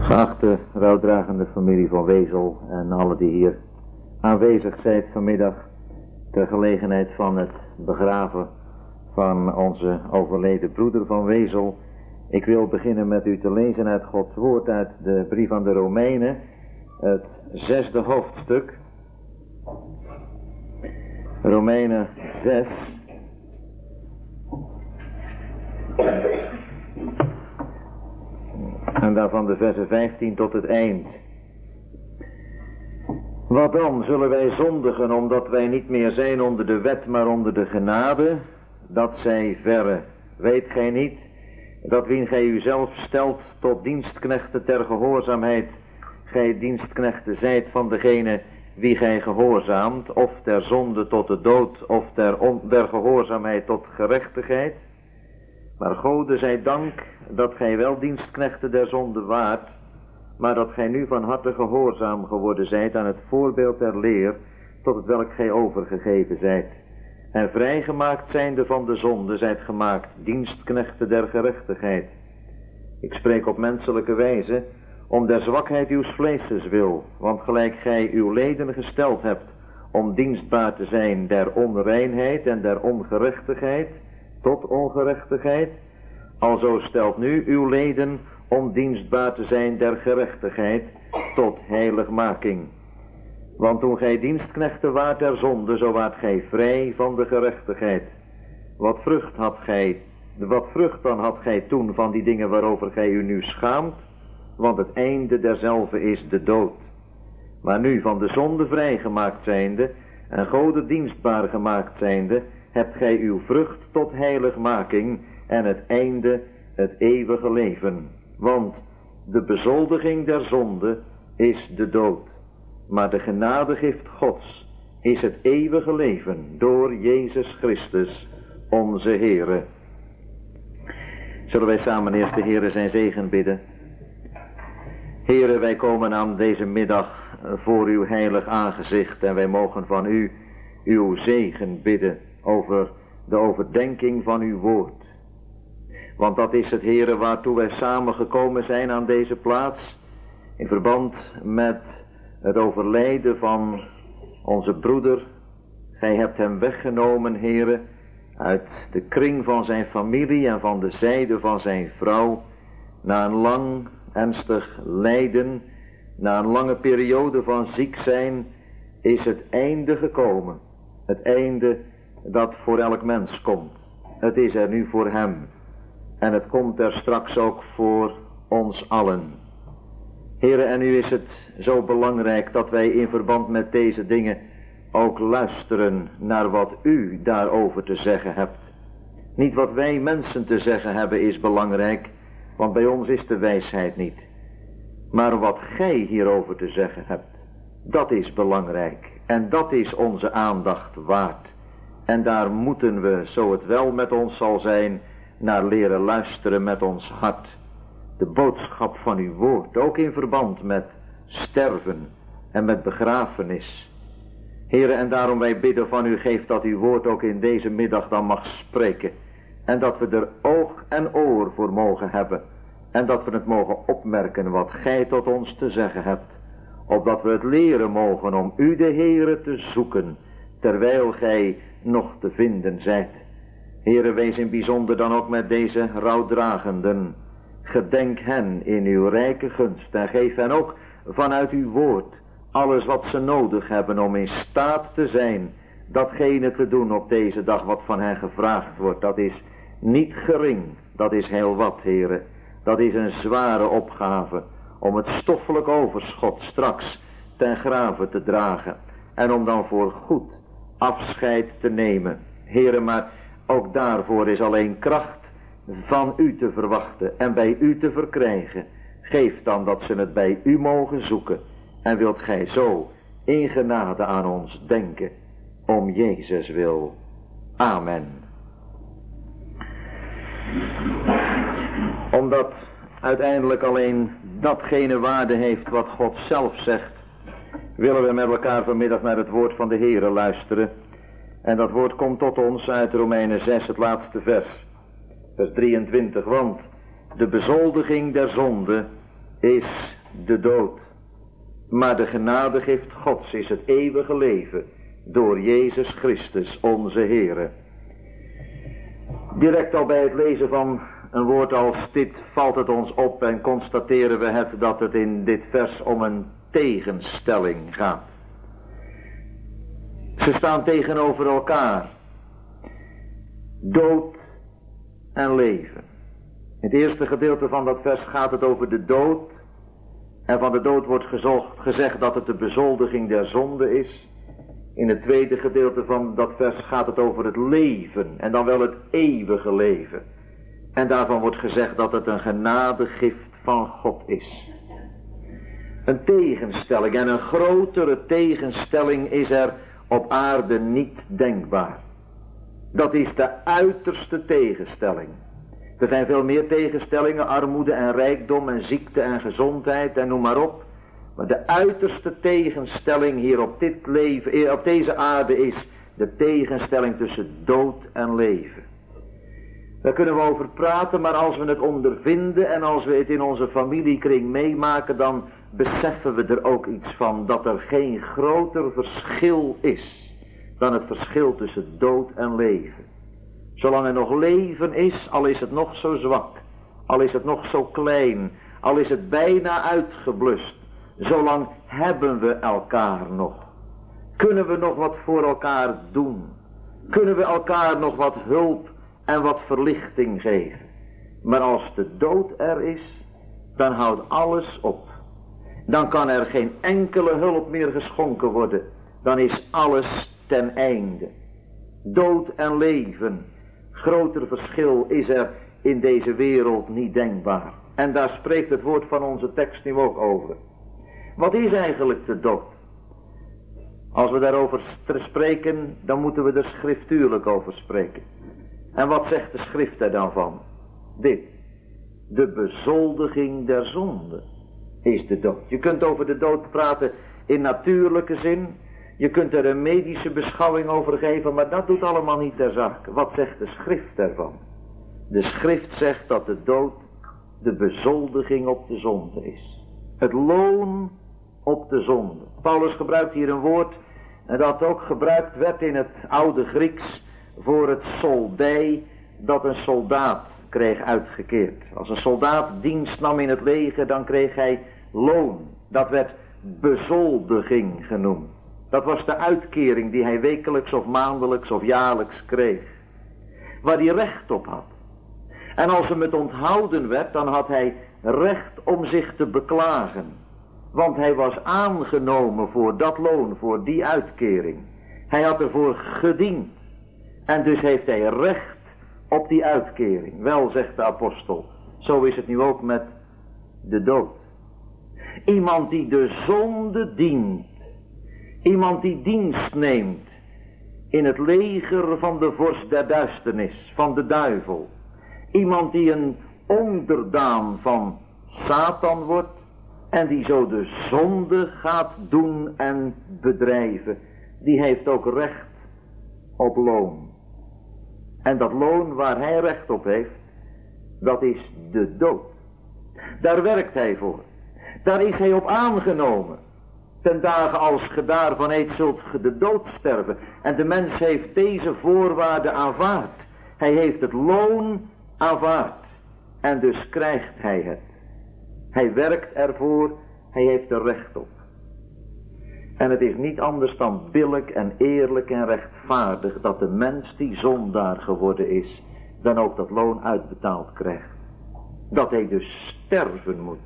Geachte rouwdragende familie van Wezel en alle die hier aanwezig zijn vanmiddag ter gelegenheid van het begraven van onze overleden broeder van Wezel. Ik wil beginnen met u te lezen uit Gods woord uit de brief aan de Romeinen, het 6e hoofdstuk. Romeinen 6. En daarvan de versen 15 tot het eind. Wat dan? Zullen wij zondigen omdat wij niet meer zijn onder de wet, maar onder de genade? Dat zij verre. Weet gij niet dat wien gij uzelf stelt tot dienstknechten ter gehoorzaamheid, gij dienstknechten zijt van degene wie gij gehoorzaamt, of ter zonde tot de dood, of der gehoorzaamheid tot gerechtigheid? Maar Gode zij dank dat gij wel dienstknechten der zonde waart, maar dat gij nu van harte gehoorzaam geworden zijt aan het voorbeeld der leer, tot het welk gij overgegeven zijt. En vrijgemaakt zijnde van de zonde zijt gemaakt dienstknechten der gerechtigheid. Ik spreek op menselijke wijze, om der zwakheid uws vleeses wil, want gelijk gij uw leden gesteld hebt om dienstbaar te zijn der onreinheid en der ongerechtigheid, tot ongerechtigheid, alzo stelt nu uw leden om dienstbaar te zijn der gerechtigheid, tot heiligmaking. Want toen gij dienstknechten waart der zonde, zo waart gij vrij van de gerechtigheid. Wat vrucht dan had gij toen van die dingen waarover gij u nu schaamt? Want het einde derzelve is de dood. Maar nu van de zonde vrijgemaakt zijnde en Gode dienstbaar gemaakt zijnde, hebt gij uw vrucht tot heiligmaking en het einde het eeuwige leven. Want de bezoldiging der zonde is de dood, maar de genadegift Gods is het eeuwige leven door Jezus Christus, onze Heere. Zullen wij samen eerst de Heere zijn zegen bidden? Heere, wij komen aan deze middag voor uw heilig aangezicht en wij mogen van u uw zegen bidden over de overdenking van uw woord. Want dat is het, Heere, waartoe wij samengekomen zijn aan deze plaats, in verband met het overlijden van onze broeder. Gij hebt hem weggenomen, Heere, uit de kring van zijn familie en van de zijde van zijn vrouw, na een lang ernstig lijden, na een lange periode van ziek zijn, is het einde gekomen. Het einde dat voor elk mens komt. Het is er nu voor hem. En het komt er straks ook voor ons allen. Heere, en nu is het zo belangrijk dat wij in verband met deze dingen ook luisteren naar wat u daarover te zeggen hebt. Niet wat wij mensen te zeggen hebben is belangrijk, want bij ons is de wijsheid niet. Maar wat gij hierover te zeggen hebt, dat is belangrijk. En dat is onze aandacht waard. En daar moeten we, zo het wel met ons zal zijn, naar leren luisteren met ons hart. De boodschap van uw woord, ook in verband met sterven en met begrafenis. Heere, en daarom wij bidden van u, geef dat uw woord ook in deze middag dan mag spreken. En dat we er oog en oor voor mogen hebben. En dat we het mogen opmerken wat gij tot ons te zeggen hebt. Opdat we het leren mogen om u de Heere te zoeken, terwijl gij nog te vinden zijt. Heere, wees in bijzonder dan ook met deze rouwdragenden. Gedenk hen in uw rijke gunst en geef hen ook vanuit uw woord alles wat ze nodig hebben om in staat te zijn datgene te doen op deze dag wat van hen gevraagd wordt. Dat is niet gering, dat is heel wat, Heere. Dat is een zware opgave om het stoffelijk overschot straks ten grave te dragen en om dan voor goed afscheid te nemen. Heere, maar ook daarvoor is alleen kracht van u te verwachten en bij u te verkrijgen. Geef dan dat ze het bij u mogen zoeken. En wilt gij zo in genade aan ons denken, om Jezus wil. Amen. Omdat uiteindelijk alleen datgene waarde heeft wat God zelf zegt, willen we met elkaar vanmiddag naar het woord van de Heere luisteren. En dat woord komt tot ons uit Romeinen 6, het laatste vers. Vers 23, want de bezoldiging der zonde is de dood. Maar de genadegift Gods is het eeuwige leven door Jezus Christus onze Heere. Direct al bij het lezen van een woord als dit valt het ons op en constateren we het dat het in dit vers om een tegenstelling gaat. Ze staan tegenover elkaar. Dood en leven. In het eerste gedeelte van dat vers gaat het over de dood. En van de dood wordt gezegd dat het de bezoldiging der zonde is. In het tweede gedeelte van dat vers gaat het over het leven. En dan wel het eeuwige leven. En daarvan wordt gezegd dat het een genadegift van God is. Een tegenstelling. En een grotere tegenstelling is er op aarde niet denkbaar. Dat is de uiterste tegenstelling. Er zijn veel meer tegenstellingen, armoede en rijkdom en ziekte en gezondheid en noem maar op. Maar de uiterste tegenstelling hier op dit leven, op deze aarde is de tegenstelling tussen dood en leven. Daar kunnen we over praten, maar als we het ondervinden en als we het in onze familiekring meemaken, dan beseffen we er ook iets van dat er geen groter verschil is dan het verschil tussen dood en leven. Zolang er nog leven is, al is het nog zo zwak, al is het nog zo klein, al is het bijna uitgeblust, zolang hebben we elkaar nog. Kunnen we nog wat voor elkaar doen? Kunnen we elkaar nog wat hulp en wat verlichting geven? Maar als de dood er is, dan houdt alles op. Dan kan er geen enkele hulp meer geschonken worden. Dan is alles ten einde. Dood en leven. Groter verschil is er in deze wereld niet denkbaar. En daar spreekt het woord van onze tekst nu ook over. Wat is eigenlijk de dood? Als we daarover spreken, dan moeten we er schriftuurlijk over spreken. En wat zegt de schrift er dan van? Dit. De bezoldiging der zonde is de dood. Je kunt over de dood praten in natuurlijke zin. Je kunt er een medische beschouwing over geven, maar dat doet allemaal niet ter zake. Wat zegt de schrift ervan? De schrift zegt dat de dood de bezoldiging op de zonde is. Het loon op de zonde. Paulus gebruikt hier een woord dat ook gebruikt werd in het oude Grieks voor het soldij dat een soldaat kreeg uitgekeerd. Als een soldaat dienst nam in het leger, dan kreeg hij loon. Dat werd bezoldiging genoemd. Dat was de uitkering die hij wekelijks of maandelijks of jaarlijks kreeg. Waar hij recht op had. En als hem het onthouden werd, dan had hij recht om zich te beklagen. Want hij was aangenomen voor dat loon, voor die uitkering. Hij had ervoor gediend. En dus heeft hij recht op die uitkering. Wel, zegt de apostel, zo is het nu ook met de dood. Iemand die de zonde dient. Iemand die dienst neemt in het leger van de vorst der duisternis, van de duivel. Iemand die een onderdaan van Satan wordt en die zo de zonde gaat doen en bedrijven. Die heeft ook recht op loon. En dat loon waar hij recht op heeft, dat is de dood. Daar werkt hij voor. Daar is hij op aangenomen. Ten dagen als ge daarvan eet, zult ge de dood sterven. En de mens heeft deze voorwaarde aanvaard. Hij heeft het loon aanvaard. En dus krijgt hij het. Hij werkt ervoor, hij heeft er recht op. En het is niet anders dan billijk en eerlijk en rechtvaardig dat de mens die zondaar geworden is, dan ook dat loon uitbetaald krijgt. Dat hij dus sterven moet.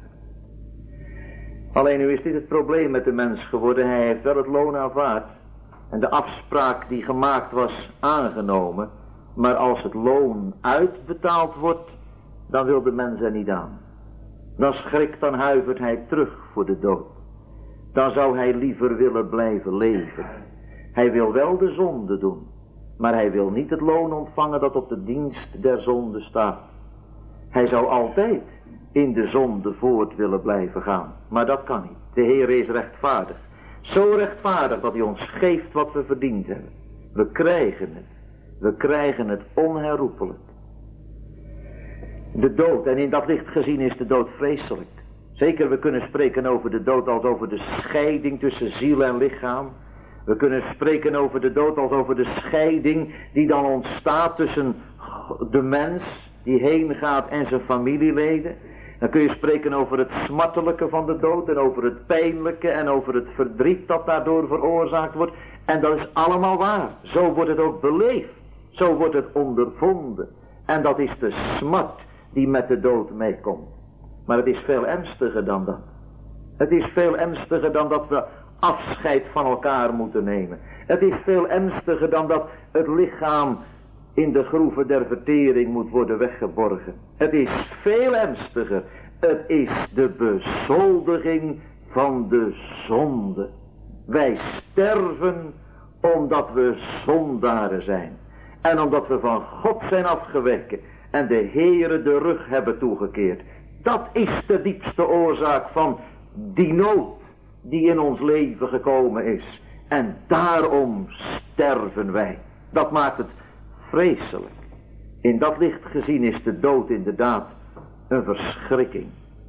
Alleen nu is dit het probleem met de mens geworden. Hij heeft wel het loon aanvaard. En de afspraak die gemaakt was aangenomen. Maar als het loon uitbetaald wordt, dan wil de mens er niet aan. Dan schrikt, dan huivert hij terug voor de dood. Dan zou hij liever willen blijven leven. Hij wil wel de zonde doen. Maar hij wil niet het loon ontvangen dat op de dienst der zonde staat. Hij zou altijd in de zonde voort willen blijven gaan. Maar dat kan niet. De Heer is rechtvaardig. Zo rechtvaardig dat hij ons geeft wat we verdiend hebben. We krijgen het. We krijgen het onherroepelijk. De dood, en in dat licht gezien is de dood vreselijk. Zeker, we kunnen spreken over de dood als over de scheiding tussen ziel en lichaam. We kunnen spreken over de dood als over de scheiding die dan ontstaat tussen de mens die heen gaat en zijn familieleden. Dan kun je spreken over het smartelijke van de dood en over het pijnlijke en over het verdriet dat daardoor veroorzaakt wordt. En dat is allemaal waar. Zo wordt het ook beleefd. Zo wordt het ondervonden. En dat is de smart die met de dood meekomt. Maar het is veel ernstiger dan dat. Het is veel ernstiger dan dat we afscheid van elkaar moeten nemen. Het is veel ernstiger dan dat het lichaam in de groeven der vertering moet worden weggeborgen. Het is veel ernstiger. Het is de bezoldiging van de zonde. Wij sterven omdat we zondaren zijn. En omdat we van God zijn afgeweken en de Heere de rug hebben toegekeerd. Dat is de diepste oorzaak van die nood die in ons leven gekomen is. En daarom sterven wij. Dat maakt het vreselijk. In dat licht gezien is de dood inderdaad een verschrikking.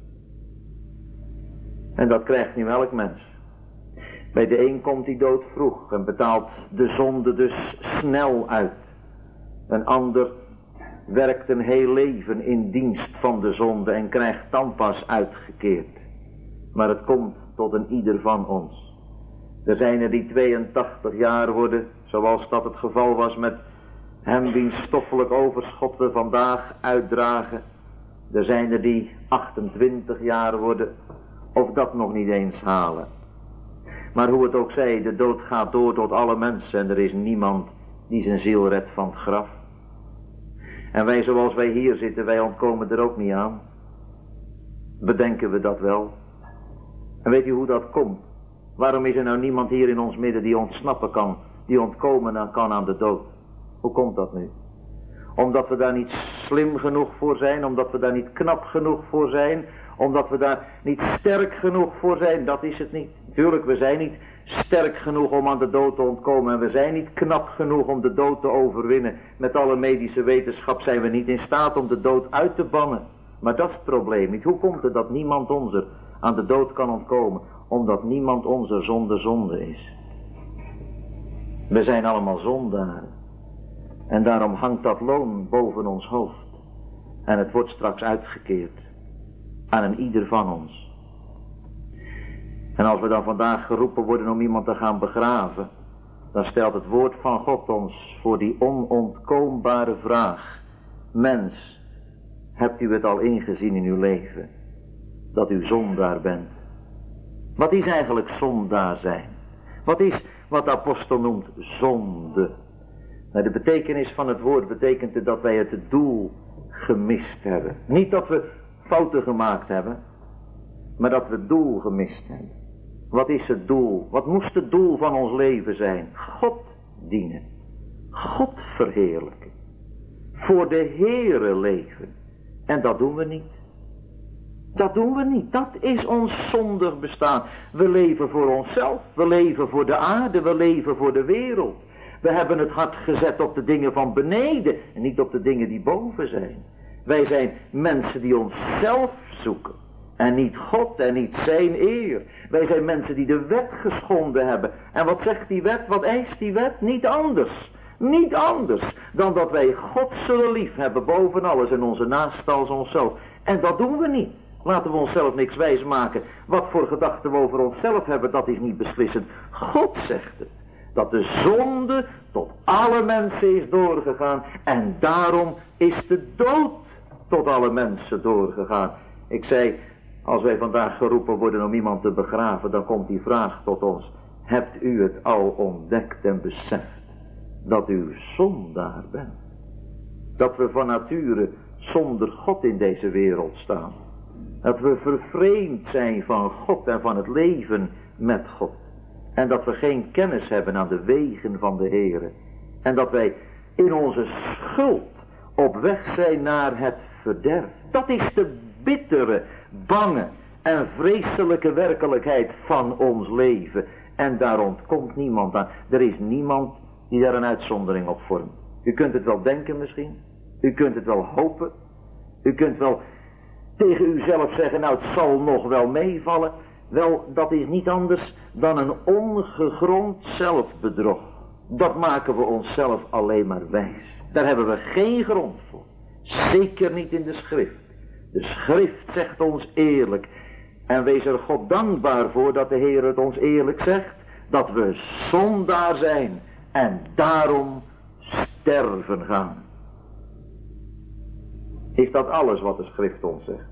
En dat krijgt nu elk mens. Bij de een komt die dood vroeg en betaalt de zonde dus snel uit. Een ander werkt een heel leven in dienst van de zonde en krijgt dan pas uitgekeerd. Maar het komt tot een ieder van ons. Er zijn er die 82 jaar worden, zoals dat het geval was met hem wiens stoffelijk overschot we vandaag uitdragen. Er zijn er die 28 jaar worden, of dat nog niet eens halen. Maar hoe het ook zij, de dood gaat door tot alle mensen en er is niemand die zijn ziel redt van het graf. En wij zoals wij hier zitten, wij ontkomen er ook niet aan. Bedenken we dat wel? En weet u hoe dat komt? Waarom is er nou niemand hier in ons midden die ontsnappen kan, die ontkomen kan aan de dood? Hoe komt dat nu? Omdat we daar niet slim genoeg voor zijn, omdat we daar niet knap genoeg voor zijn, omdat we daar niet sterk genoeg voor zijn, dat is het niet. Natuurlijk, we zijn niet sterk genoeg om aan de dood te ontkomen en we zijn niet knap genoeg om de dood te overwinnen. Met alle medische wetenschap zijn we niet in staat om de dood uit te bannen. Maar dat is het probleem niet. Hoe komt het dat niemand onze aan de dood kan ontkomen? Omdat niemand onze zonde is. We zijn allemaal zondaren. En daarom hangt dat loon boven ons hoofd. En het wordt straks uitgekeerd aan een ieder van ons. En als we dan vandaag geroepen worden om iemand te gaan begraven, dan stelt het woord van God ons voor die onontkoombare vraag. Mens, hebt u het al ingezien in uw leven, dat u zondaar bent? Wat is eigenlijk zondaar zijn? Wat is wat de apostel noemt zonde? Nou, de betekenis van het woord betekent het dat wij het doel gemist hebben. Niet dat we fouten gemaakt hebben, maar dat we het doel gemist hebben. Wat is het doel? Wat moest het doel van ons leven zijn? God dienen. God verheerlijken. Voor de Heere leven. En dat doen we niet. Dat doen we niet. Dat is ons zondig bestaan. We leven voor onszelf. We leven voor de aarde. We leven voor de wereld. We hebben het hart gezet op de dingen van beneden en niet op de dingen die boven zijn. Wij zijn mensen die onszelf zoeken. En niet God en niet zijn eer. Wij zijn mensen die de wet geschonden hebben. En wat zegt die wet? Wat eist die wet? Niet anders. Niet anders dan dat wij God zullen lief hebben boven alles en onze naaste als onszelf. En dat doen we niet. Laten we onszelf niks wijs maken. Wat voor gedachten we over onszelf hebben, dat is niet beslissend. God zegt het. Dat de zonde tot alle mensen is doorgegaan. En daarom is de dood tot alle mensen doorgegaan. Ik zei, als wij vandaag geroepen worden om iemand te begraven, dan komt die vraag tot ons. Hebt u het al ontdekt en beseft dat u zondaar bent? Dat we van nature zonder God in deze wereld staan. Dat we vervreemd zijn van God en van het leven met God. En dat we geen kennis hebben aan de wegen van de Heere. En dat wij in onze schuld op weg zijn naar het verderf. Dat is de bittere, bange en vreselijke werkelijkheid van ons leven. En daar ontkomt niemand aan. Er is niemand die daar een uitzondering op vormt. U kunt het wel denken misschien. U kunt het wel hopen. U kunt wel tegen uzelf zeggen, nou het zal nog wel meevallen. Wel, dat is niet anders dan een ongegrond zelfbedrog. Dat maken we onszelf alleen maar wijs. Daar hebben we geen grond voor. Zeker niet in de schrift. De schrift zegt ons eerlijk. En wees er God dankbaar voor dat de Heer het ons eerlijk zegt. Dat we zondaar zijn. En daarom sterven gaan. Is dat alles wat de schrift ons zegt?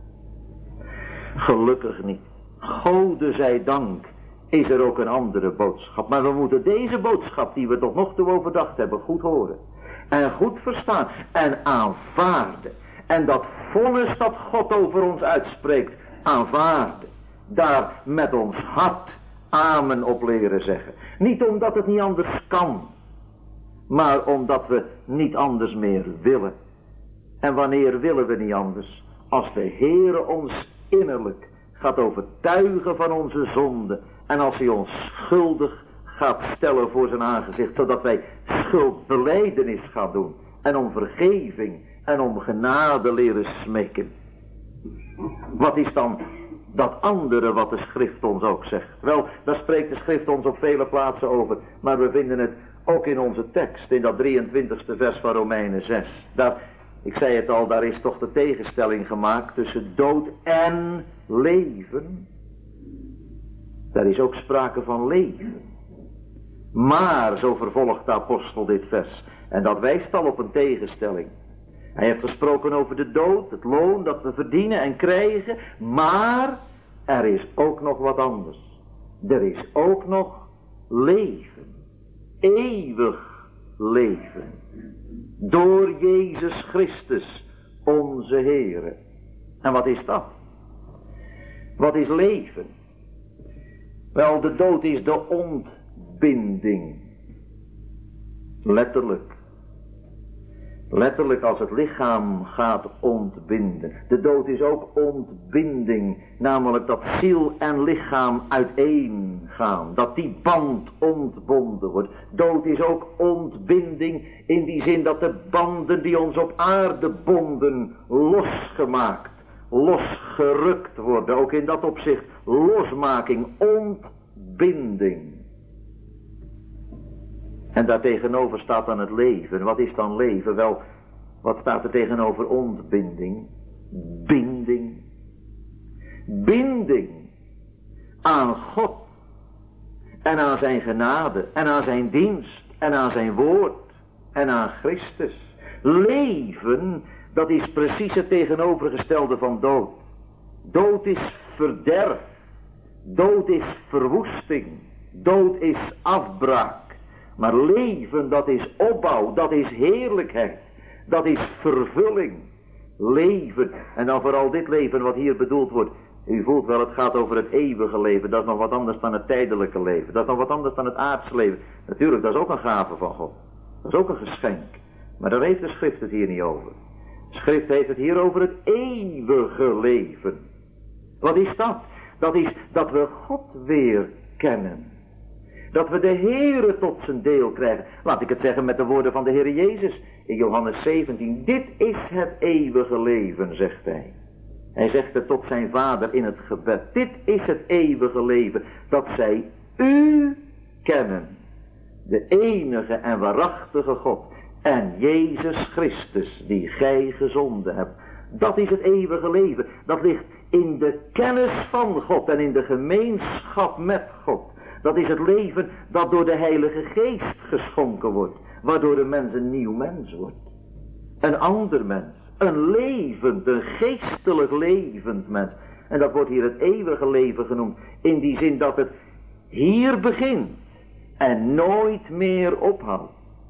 Gelukkig niet. Gode zij dank is er ook een andere boodschap. Maar we moeten deze boodschap die we tot nog toe overdacht hebben goed horen. En goed verstaan. En aanvaarden. En dat vonnis dat God over ons uitspreekt aanvaarden. Daar met ons hart amen op leren zeggen. Niet omdat het niet anders kan. Maar omdat we niet anders meer willen. En wanneer willen we niet anders? Als de Heere ons innerlijk gaat overtuigen van onze zonde. En als hij ons schuldig gaat stellen voor zijn aangezicht. Zodat wij schuldbelijdenis gaan doen. En om vergeving en om genade leren smeken. Wat is dan dat andere wat de schrift ons ook zegt? Wel, daar spreekt de schrift ons op vele plaatsen over. Maar we vinden het ook in onze tekst. In dat 23e vers van Romeinen 6. Daar, ik zei het al, daar is toch de tegenstelling gemaakt tussen dood en leven. Daar is ook sprake van leven. Maar, zo vervolgt de apostel dit vers. En dat wijst al op een tegenstelling. Hij heeft gesproken over de dood, het loon dat we verdienen en krijgen. Maar er is ook nog wat anders. Er is ook nog leven. Eeuwig leven. Door Jezus Christus, onze Heere. En wat is dat? Wat is leven? Wel, de dood is de ontbinding. Letterlijk. Letterlijk als het lichaam gaat ontbinden. De dood is ook ontbinding. Namelijk dat ziel en lichaam uiteen gaan. Dat die band ontbonden wordt. Dood is ook ontbinding in die zin dat de banden die ons op aarde bonden losgemaakt, losgerukt worden. Ook in dat opzicht losmaking, ontbinding. En daartegenover staat dan het leven. Wat is dan leven? Wel, wat staat er tegenover ontbinding? Binding. Binding aan God. En aan zijn genade. En aan zijn dienst. En aan zijn woord. En aan Christus. Leven, dat is precies het tegenovergestelde van dood. Dood is verderf. Dood is verwoesting. Dood is afbraak. Maar leven, dat is opbouw, dat is heerlijkheid, dat is vervulling. Leven, en dan vooral dit leven wat hier bedoeld wordt. U voelt wel, het gaat over het eeuwige leven, dat is nog wat anders dan het tijdelijke leven. Dat is nog wat anders dan het aardse leven. Natuurlijk, dat is ook een gave van God. Dat is ook een geschenk. Maar daar heeft de schrift het hier niet over. De schrift heeft het hier over het eeuwige leven. Wat is dat? Dat is dat we God weer kennen. Dat we de Heere tot zijn deel krijgen. Laat ik het zeggen met de woorden van de Heer Jezus. In Johannes 17. Dit is het eeuwige leven, zegt hij. Hij zegt het tot zijn vader in het gebed. Dit is het eeuwige leven. Dat zij u kennen. De enige en waarachtige God. En Jezus Christus die gij gezonden hebt. Dat is het eeuwige leven. Dat ligt in de kennis van God en in de gemeenschap met God. Dat is het leven dat door de Heilige Geest geschonken wordt. Waardoor de mens een nieuw mens wordt. Een ander mens. Een levend, een geestelijk levend mens. En dat wordt hier het eeuwige leven genoemd. In die zin dat het hier begint. En nooit meer ophoudt.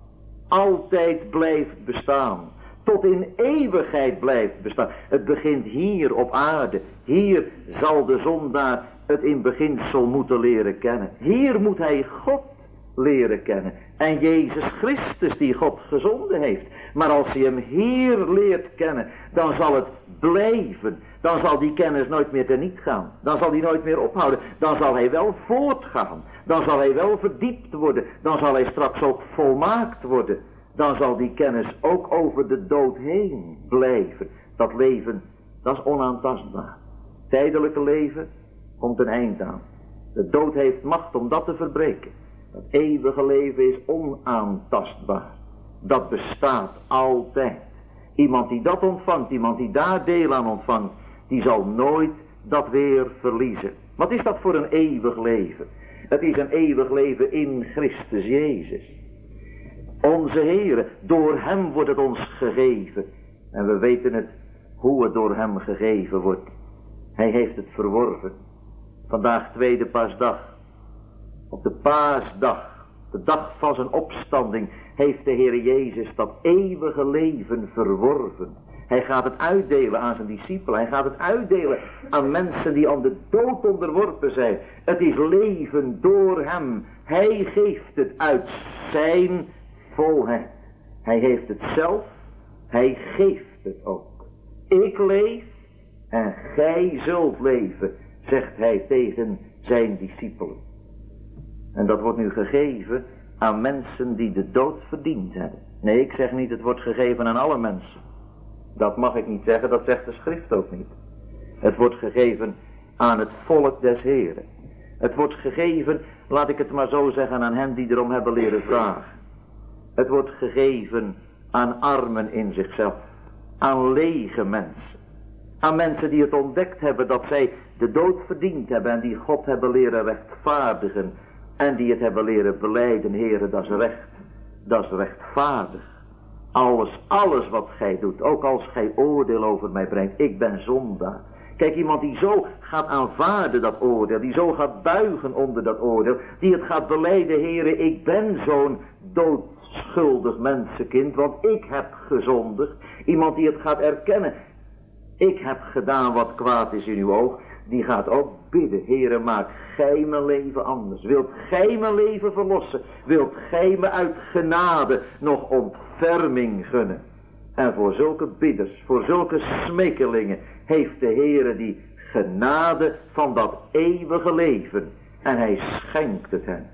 Altijd blijft bestaan. Tot in eeuwigheid blijft bestaan. Het begint hier op aarde. Hier zal de zondaar het in beginsel moeten leren kennen. Hier moet hij God leren kennen. En Jezus Christus die God gezonden heeft. Maar als hij hem hier leert kennen, dan zal het blijven. Dan zal die kennis nooit meer teniet gaan. Dan zal die nooit meer ophouden. Dan zal hij wel voortgaan. Dan zal hij wel verdiept worden. Dan zal hij straks ook volmaakt worden. Dan zal die kennis ook over de dood heen blijven. Dat leven dat is onaantastbaar. Tijdelijke leven komt een eind aan. De dood heeft macht om dat te verbreken. Dat eeuwige leven is onaantastbaar. Dat bestaat altijd. Iemand die dat ontvangt, iemand die daar deel aan ontvangt, die zal nooit dat weer verliezen. Wat is dat voor een eeuwig leven? Het is een eeuwig leven in Christus Jezus. Onze Heere, door hem wordt het ons gegeven. En we weten het, hoe het door hem gegeven wordt. Hij heeft het verworven. Vandaag tweede paasdag. Op de paasdag, de dag van zijn opstanding, heeft de Heer Jezus dat eeuwige leven verworven. Hij gaat het uitdelen aan zijn discipelen. Hij gaat het uitdelen aan mensen die aan de dood onderworpen zijn. Het is leven door hem. Hij geeft het uit zijn volheid. Hij heeft het zelf. Hij geeft het ook. Ik leef en gij zult leven, zegt hij tegen zijn discipelen. En dat wordt nu gegeven aan mensen die de dood verdiend hebben. Nee, ik zeg niet het wordt gegeven aan alle mensen. Dat mag ik niet zeggen, dat zegt de schrift ook niet. Het wordt gegeven aan het volk des Heren. Het wordt gegeven, laat ik het maar zo zeggen, aan hen die erom hebben leren vragen. Het wordt gegeven aan armen in zichzelf. Aan lege mensen. Aan mensen die het ontdekt hebben dat zij de dood verdiend hebben en die God hebben leren rechtvaardigen. En die het hebben leren belijden, Heere, dat is recht. Dat is rechtvaardig. Alles wat gij doet, ook als gij oordeel over mij brengt, ik ben zondaar. Kijk, iemand die zo gaat aanvaarden dat oordeel, die zo gaat buigen onder dat oordeel, die het gaat belijden, Heere, ik ben zo'n doodschuldig mensenkind, want ik heb gezondigd. Iemand die het gaat erkennen, ik heb gedaan wat kwaad is in uw oog, die gaat ook bidden, Heere, maak gij mijn leven anders. Wilt gij mijn leven verlossen? Wilt gij me uit genade nog ontferming gunnen? En voor zulke bidders, voor zulke smekelingen, heeft de Heere die genade van dat eeuwige leven. En hij schenkt het hen.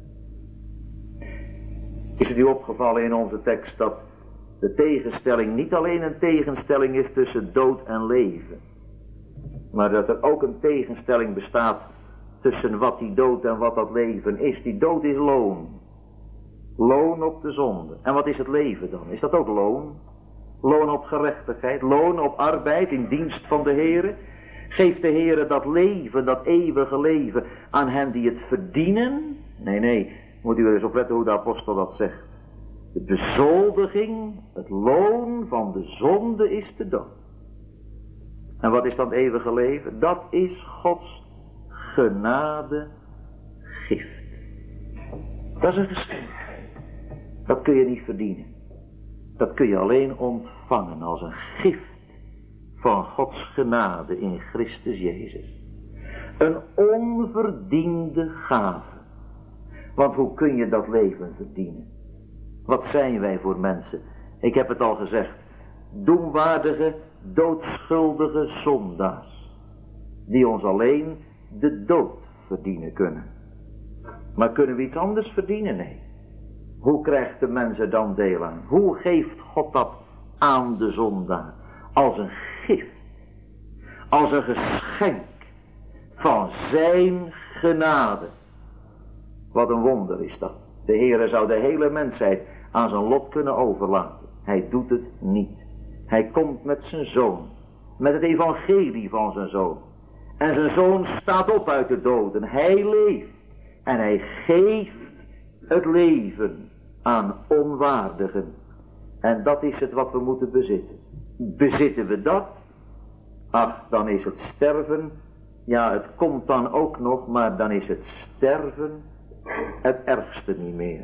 Is het u opgevallen in onze tekst dat de tegenstelling niet alleen een tegenstelling is tussen dood en leven, maar dat er ook een tegenstelling bestaat tussen wat die dood en wat dat leven is. Die dood is loon. Loon op de zonde. En wat is het leven dan? Is dat ook loon? Loon op gerechtigheid, loon op arbeid in dienst van de Heere. Geeft de Heere dat leven, dat eeuwige leven aan hen die het verdienen? Nee, moet u er eens op letten hoe de apostel dat zegt. De bezoldiging, het loon van de zonde is de dood. En wat is dan het eeuwige leven? Dat is Gods genade gift. Dat is een geschenk. Dat kun je niet verdienen. Dat kun je alleen ontvangen als een gift van Gods genade in Christus Jezus. Een onverdiende gave. Want hoe kun je dat leven verdienen? Wat zijn wij voor mensen? Ik heb het al gezegd. Doemwaardige, doodschuldige zondaars. Die ons alleen de dood verdienen kunnen. Maar kunnen we iets anders verdienen? Nee. Hoe krijgt de mens er dan deel aan? Hoe geeft God dat aan de zondaar? Als een gift. Als een geschenk van zijn genade. Wat een wonder is dat. De Heere zou de hele mensheid aan zijn lot kunnen overlaten. Hij doet het niet. Hij komt met zijn zoon. Met het evangelie van zijn zoon. En zijn zoon staat op uit de doden. Hij leeft. En hij geeft het leven aan onwaardigen. En dat is het wat we moeten bezitten. Bezitten we dat? Ach, dan is het sterven. Ja, het komt dan ook nog, maar dan is het sterven het ergste niet meer.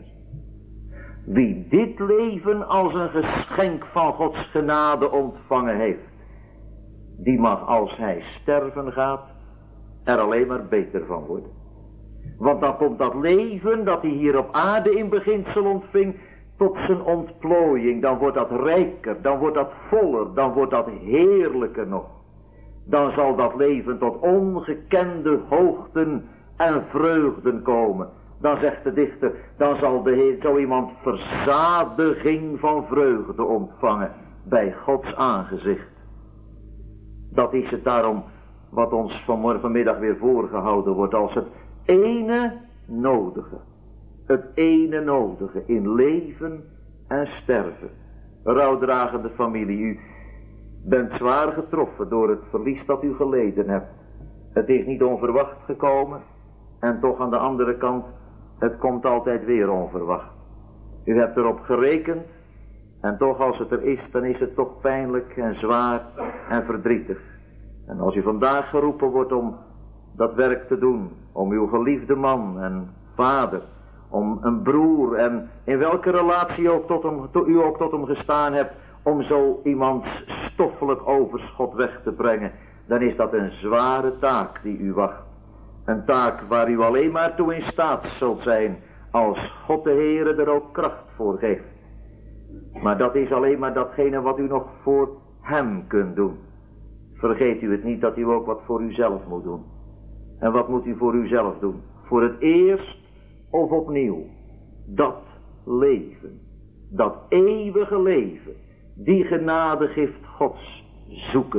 Wie dit leven als een geschenk van Gods genade ontvangen heeft, die mag als hij sterven gaat, er alleen maar beter van worden. Want dan komt dat leven dat hij hier op aarde in beginsel ontving, tot zijn ontplooiing. Dan wordt dat rijker, dan wordt dat voller, dan wordt dat heerlijker nog. Dan zal dat leven tot ongekende hoogten en vreugden komen. Dan zegt de dichter, dan zal de Heer zo iemand verzadiging van vreugde ontvangen bij Gods aangezicht. Dat is het daarom wat ons vanmiddag weer voorgehouden wordt als het ene nodige. Het ene nodige in leven en sterven. Rouwdragende familie, u bent zwaar getroffen door het verlies dat u geleden hebt. Het is niet onverwacht gekomen en toch aan de andere kant, het komt altijd weer onverwacht. U hebt erop gerekend en toch als het er is, dan is het toch pijnlijk en zwaar en verdrietig. En als u vandaag geroepen wordt om dat werk te doen, om uw geliefde man en vader, om een broer en in welke relatie u ook tot hem gestaan hebt, om zo iemands stoffelijk overschot weg te brengen, dan is dat een zware taak die u wacht. Een taak waar u alleen maar toe in staat zult zijn, als God de Heere er ook kracht voor geeft. Maar dat is alleen maar datgene wat u nog voor hem kunt doen. Vergeet u het niet dat u ook wat voor uzelf moet doen. En wat moet u voor uzelf doen? Voor het eerst of opnieuw. Dat leven. Dat eeuwige leven. Die genadegift Gods zoeken.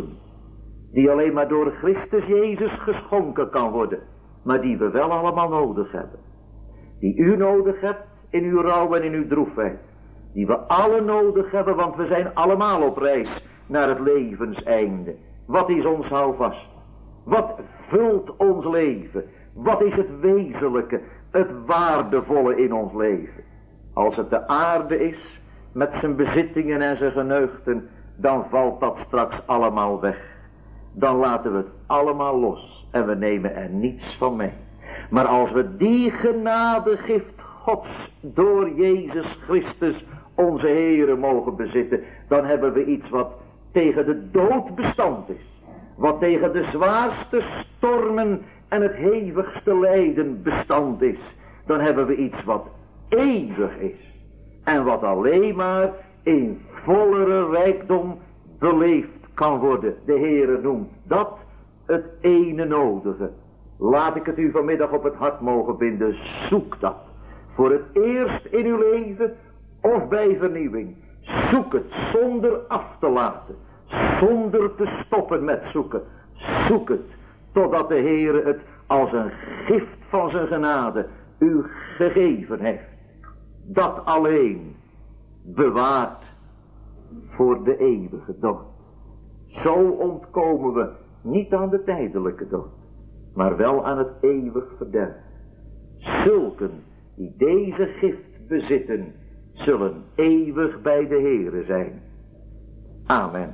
Die alleen maar door Christus Jezus geschonken kan worden. Maar die we wel allemaal nodig hebben. Die u nodig hebt in uw rouw en in uw droefheid. Die we alle nodig hebben, want we zijn allemaal op reis naar het levenseinde. Wat is ons houvast? Wat vult ons leven? Wat is het wezenlijke, het waardevolle in ons leven? Als het de aarde is, met zijn bezittingen en zijn geneugten, dan valt dat straks allemaal weg. Dan laten we het allemaal los en we nemen er niets van mee. Maar als we die genadegift Gods door Jezus Christus onze Heere mogen bezitten, dan hebben we iets wat tegen de dood bestand is. Wat tegen de zwaarste stormen en het hevigste lijden bestand is. Dan hebben we iets wat eeuwig is. En wat alleen maar in vollere rijkdom beleefd kan worden. De Heere noemt dat het ene nodige. Laat ik het u vanmiddag op het hart mogen binden. Zoek dat. Voor het eerst in uw leven of bij vernieuwing. Zoek het zonder af te laten. Zonder te stoppen met zoeken. Zoek het totdat de Heere het als een gift van zijn genade u gegeven heeft. Dat alleen bewaart voor de eeuwige dood. Zo ontkomen we niet aan de tijdelijke dood, maar wel aan het eeuwig verderf. Zulken die deze gift bezitten, zullen eeuwig bij de Heere zijn. Amen.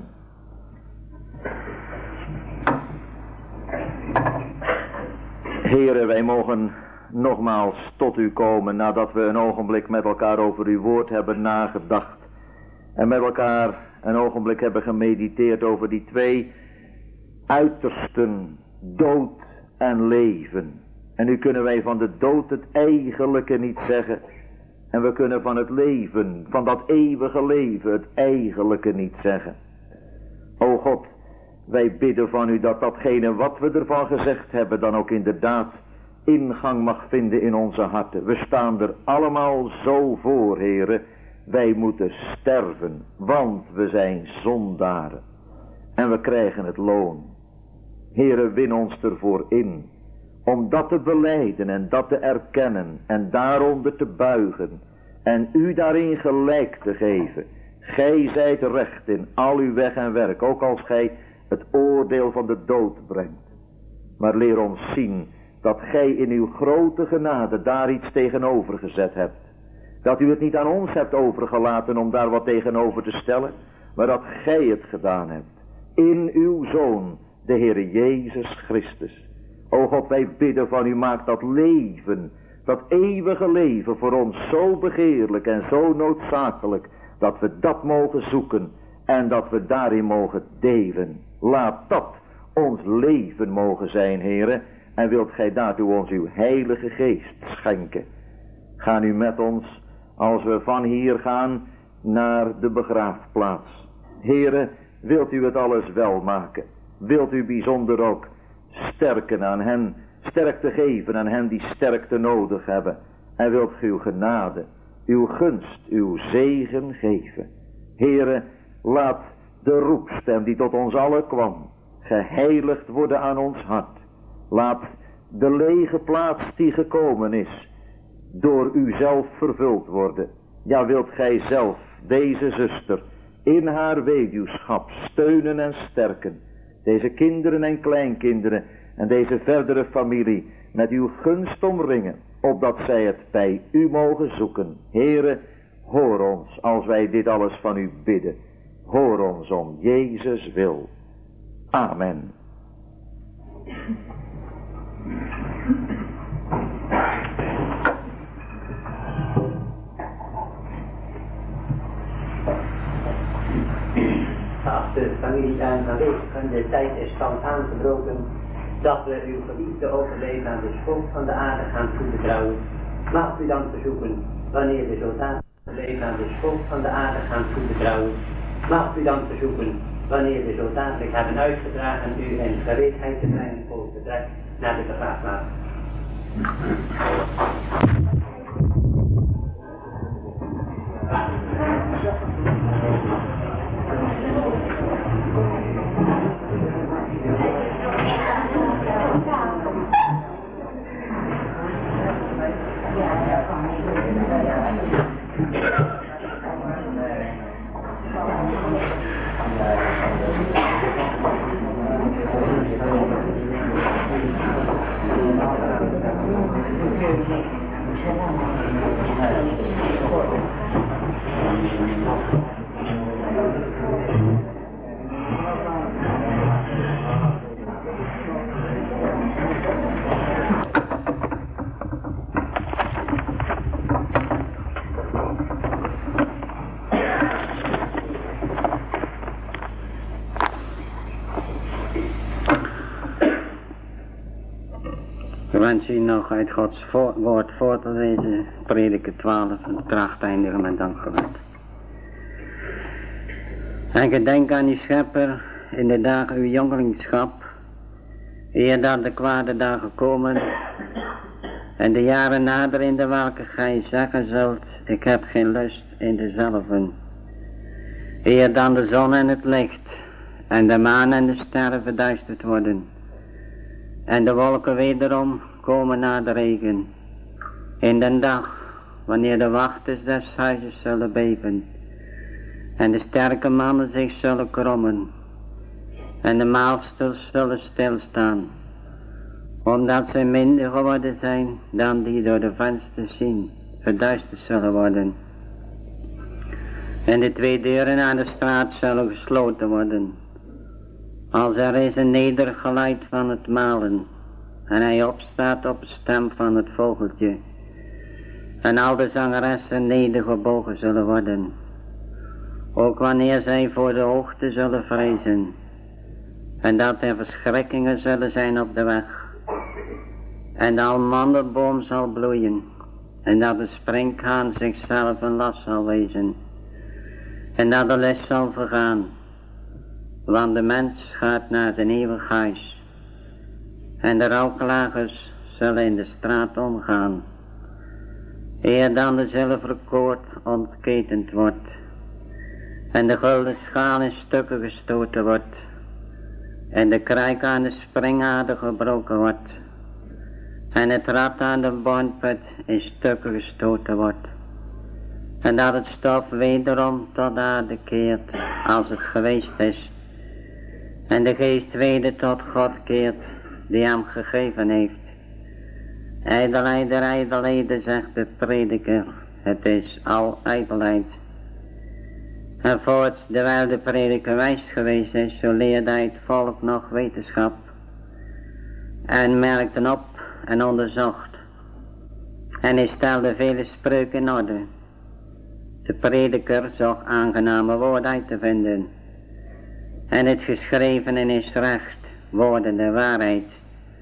Heere, wij mogen nogmaals tot u komen nadat we een ogenblik met elkaar over uw woord hebben nagedacht. En met elkaar een ogenblik hebben gemediteerd over die twee uitersten, dood en leven. En nu kunnen wij van de dood het eigenlijke niet zeggen. En we kunnen van het leven, van dat eeuwige leven, het eigenlijke niet zeggen. O God, wij bidden van u dat datgene wat we ervan gezegd hebben dan ook inderdaad ingang mag vinden in onze harten. We staan er allemaal zo voor, Heere. Wij moeten sterven, want we zijn zondaren. En we krijgen het loon. Heere, win ons ervoor in. Om dat te belijden en dat te erkennen en daaronder te buigen. En u daarin gelijk te geven. Gij zijt recht in al uw weg en werk, ook als gij het oordeel van de dood brengt. Maar leer ons zien dat gij in uw grote genade daar iets tegenover gezet hebt. Dat u het niet aan ons hebt overgelaten om daar wat tegenover te stellen, maar dat gij het gedaan hebt. In uw Zoon, de Heere Jezus Christus. O God, wij bidden van u, maak dat leven, dat eeuwige leven voor ons zo begeerlijk en zo noodzakelijk, dat we dat mogen zoeken en dat we daarin mogen delen. Laat dat ons leven mogen zijn, Heere, en wilt gij daartoe ons uw heilige geest schenken. Ga nu met ons, als we van hier gaan, naar de begraafplaats. Heere, wilt u het alles wel maken? Wilt u bijzonder ook sterken aan hen, sterkte geven aan hen die sterkte nodig hebben? En wilt u uw genade, uw gunst, uw zegen geven? Heere, laat de roepstem die tot ons allen kwam geheiligd worden aan ons hart. Laat de lege plaats die gekomen is, door u zelf vervuld worden. Ja, wilt gij zelf deze zuster in haar weduwschap steunen en sterken. Deze kinderen en kleinkinderen en deze verdere familie met uw gunst omringen, opdat zij het bij u mogen zoeken. Heere, hoor ons als wij dit alles van u bidden. Hoor ons om Jezus wil. Amen. Geachte familie aanwezigen, de tijd is thans aangebroken dat we uw geliefde overleven aan de schoot van de aarde gaan toebetrouwen. Mag u dan verzoeken, wanneer we zodanig overleven aan de schoot van de aarde gaan toebetrouwen. Mag u dan verzoeken, wanneer we zo dadelijk hebben uitgedragen, u in gereedheid te brengen voor het vertrek naar de begraafplaats. Ik wens u nog uit Gods woord voor te lezen, Prediker 12, en de kracht eindigen met dankgebed. En gedenk aan uw schepper in de dagen uw jongelingschap, eer dat de kwade dagen komen, en de jaren naderen in de welke gij zeggen zult, ik heb geen lust in dezelven. Eer dan de zon en het licht, en de maan en de sterren verduisterd worden, en de wolken wederom komen na de regen. In den dag, wanneer de wachters des huizes zullen beven, en de sterke mannen zich zullen krommen, en de maalsters zullen stilstaan, omdat zij minder geworden zijn dan die door de vensters zien, verduisterd zullen worden. En de 2 deuren aan de straat zullen gesloten worden, als er is een nederig geluid van het malen, en hij opstaat op de stem van het vogeltje, en al de zangeressen nedergebogen zullen worden, ook wanneer zij voor de hoogte zullen vrezen, en dat er verschrikkingen zullen zijn op de weg, en de amandelboom zal bloeien, en dat de sprinkhaan zichzelf een last zal wezen, en dat de les zal vergaan, want de mens gaat naar zijn eeuwig huis, en de rouwklagers zullen in de straat omgaan, eer dan de zilveren koord ontketend wordt, en de gulden schaal in stukken gestoten wordt, en de kruik aan de springader gebroken wordt, en het rad aan de bornput in stukken gestoten wordt, en dat het stof wederom tot aarde keert als het geweest is, en de geest weder tot God keert die hem gegeven heeft. Ijdelheid der ijdelheden, zegt de prediker, het is al ijdelheid. En voorts, terwijl de prediker wijs geweest is, zo leerde hij het volk nog wetenschap, en merkte op en onderzocht, en hij stelde vele spreuken in orde. De prediker zocht aangename woorden uit te vinden, en het geschrevene is recht, woorden der waarheid.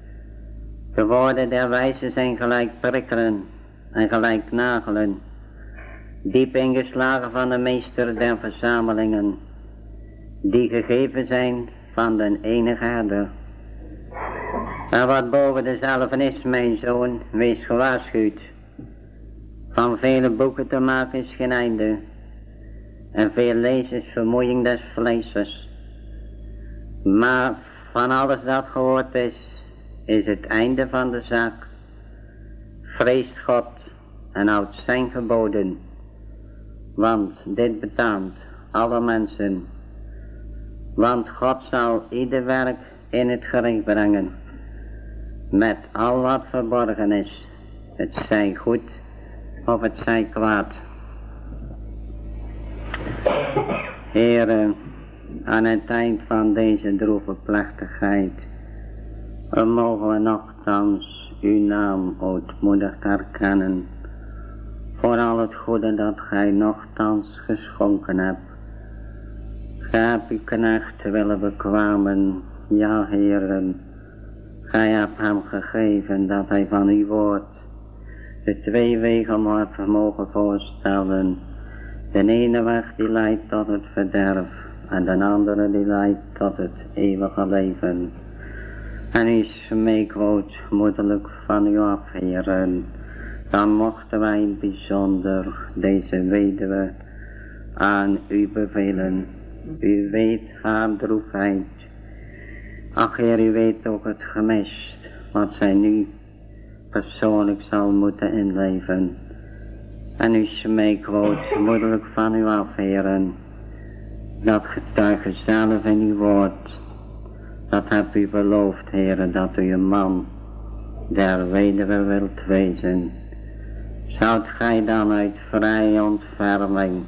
De woorden der wijze zijn gelijk prikkelen en gelijk nagelen, diep ingeslagen van de meester der verzamelingen, die gegeven zijn van den enige herder. En wat boven dezelfde is, mijn zoon, wees gewaarschuwd. Van vele boeken te maken is geen einde, en veel lezen is vermoeiing des vleeses. Maar van alles dat gehoord is het einde van de zaak. Vreest God en houdt zijn geboden, want dit betaamt alle mensen. Want God zal ieder werk in het gericht brengen, met al wat verborgen is, het zij goed of het zij kwaad. Heere, aan het eind van deze droeve plechtigheid, mogen we nogthans uw naam ootmoedig erkennen, voor al het goede dat gij nogthans geschonken hebt. Gij hebt uw knecht willen bekwamen, ja Heeren, gij hebt hem gegeven dat hij van uw woord de twee wegen heeft mogen voorstellen. De ene weg die leidt tot het verderf en de andere die leidt tot het eeuwige leven. En u smeekwoord moedelijk van u af, Heeren, dan mochten wij in bijzonder deze weduwe aan u bevelen. U weet haar droefheid. Ach Heer, u weet ook het gemist wat zij nu persoonlijk zal moeten inleven. En u smeekwoord moedelijk van u af, Heeren, dat getuige zelf in uw woord. Dat hebt u beloofd, Heere, dat u een man der weduwe wilt wezen. Zoudt gij dan uit vrije ontferming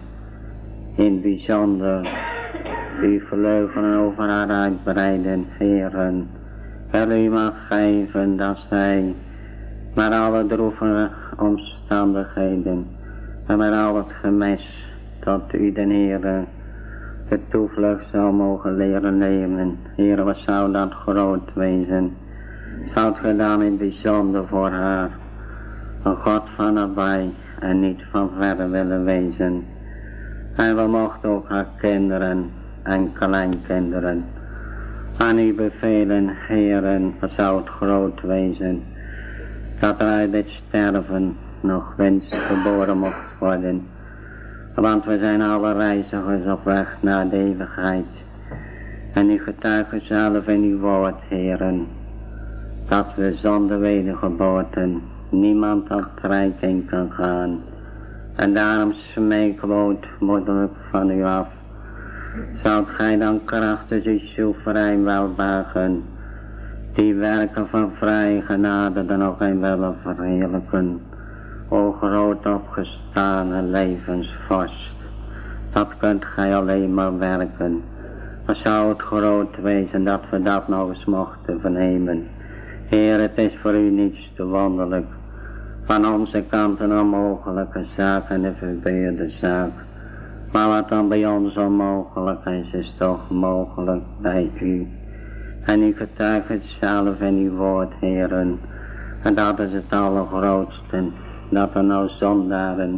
in bijzonder uw vleugelen over haar uitbreiden, Heeren, wil u mag geven dat zij met alle droeve omstandigheden en met al het gemis tot u den Heere de toevlucht zou mogen leren nemen. Heere, wat zou dat groot wezen? Zoudt ge dan in het bijzonder voor haar een God van nabij en niet van verre willen wezen? En we mochten ook haar kinderen en kleinkinderen aan u bevelen, Heeren, wat zou het groot wezen, dat er uit dit sterven nog winst geboren mocht worden. Want we zijn alle reizigers op weg naar de eeuwigheid. En u getuigt zelf in uw woord, Heeren, dat we zonder wedergeboorte niemand tot het rijk in kan gaan. En daarom smeekwoord moedelijk van u af. Zoudt gij dan krachtig uw soeverein welbehagen, die werken van vrije genade dan ook in willen verheerlijken. O groot opgestane levensvorst, dat kunt gij alleen maar werken. Maar zou het groot wezen dat we dat nog eens mochten vernemen. Heer, het is voor u niets te wonderlijk. Van onze kant een onmogelijke zaak en een verbeurde zaak. Maar wat dan bij ons onmogelijk is toch mogelijk bij u. En u getuigt het zelf in uw woord, Heeren. En dat is het allergrootste. Dat er nou zondaren,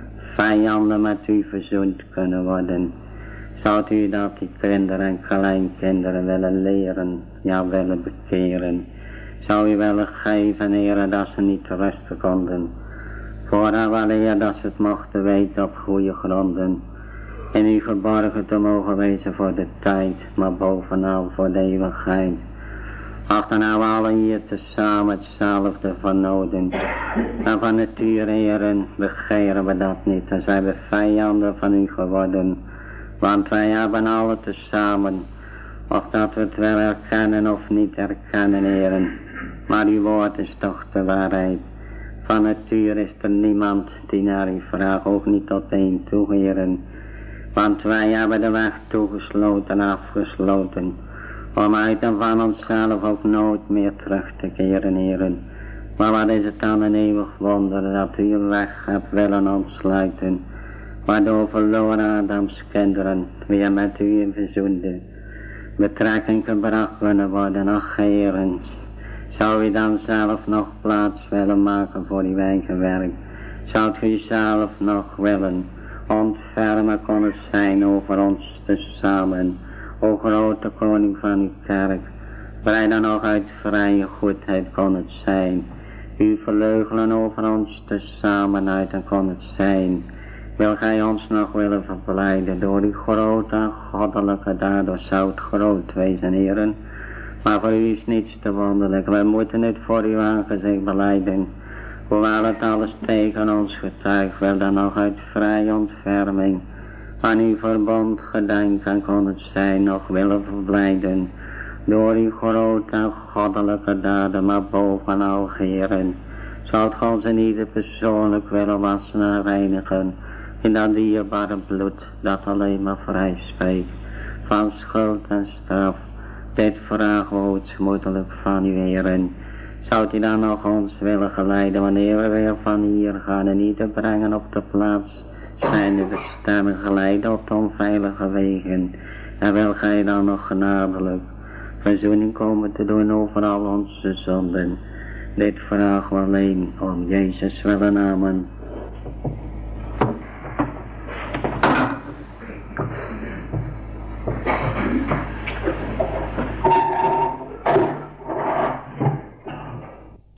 vijanden met u verzoend kunnen worden. Zou u dat die kinderen en kleinkinderen willen leren, ja willen bekeren. Zou u willen geven, Heere, dat ze niet rusten konden. Voordat wanneer dat ze het mochten weten op goede gronden. In u geborgen te mogen wezen voor de tijd, maar bovenal voor de eeuwigheid. Ach, dan hebben we allen hier tezamen hetzelfde van noden. En van nature, Heeren, begeren we dat niet. Dan zijn we vijanden van u geworden. Want wij hebben allen tezamen, of dat we het wel erkennen of niet erkennen, Heeren. Maar uw woord is toch de waarheid. Van nature is er niemand die naar u vraagt, ook niet tot één toe, Heeren. Want wij hebben de weg toegesloten en afgesloten, om uit en van onszelf ook nooit meer terug te keren, Heeren. Maar wat is het dan een eeuwig wonder dat u uw weg hebt willen ontsluiten, waardoor verloren Adams kinderen weer met u in verzoende betrekking gebracht kunnen worden. Ach, Heeren, zou u dan zelf nog plaats willen maken voor uw eigen werk? Zou u zelf nog willen ontfermen kon het zijn over ons tezamen, o grote koning van uw kerk. Vrij dan nog uit vrije goedheid kon het zijn, uw verleugelen over ons tezamen uit en kon het zijn. Wil gij ons nog willen verblijden door uw grote goddelijke daad, zou het groot wezen, Heeren. Maar voor u is niets te wonderlijk. Wij moeten het voor uw aangezicht belijden. Hoewel het alles tegen ons getuigt, wel dan nog uit vrije ontferming aan uw verbond gedenkt en kon het zijn nog willen verblijden. Door uw grote en goddelijke daden, maar bovenal Heeren, zal God en ieder persoonlijk willen wassen en reinigen in dat dierbare bloed dat alleen maar vrij spreekt van schuld en straf. Dit vragen we ootmoedelijk van u, Heeren. Zou u dan nog ons willen geleiden wanneer we weer van hier gaan en ieder brengen op de plaats zijn de bestemming geleiden op de onveilige wegen. En wil gij dan nog genadelijk verzoening komen te doen over al onze zonden. Dit vragen we alleen om Jezus willen. Amen.